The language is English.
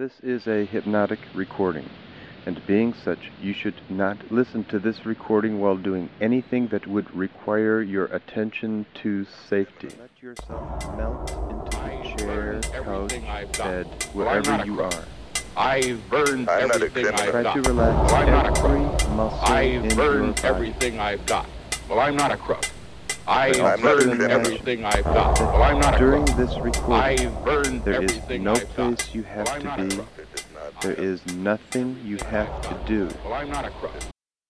This is a hypnotic recording, and being such, you should not listen to this recording while doing anything that would require your attention to safety. Let yourself melt into the chair, couch, bed, wherever you are. I've burned everything I've got. Try to relax every muscle in your burned body. everything I've got. Well, I'm not a crook. I've I'm burned not everything I've got. Well, I'm not a During crook. this recording, I've burned there is everything no I've got. place you have Well, I'm not to a be. crook. There is nothing you have to do. Well, I'm not a crook.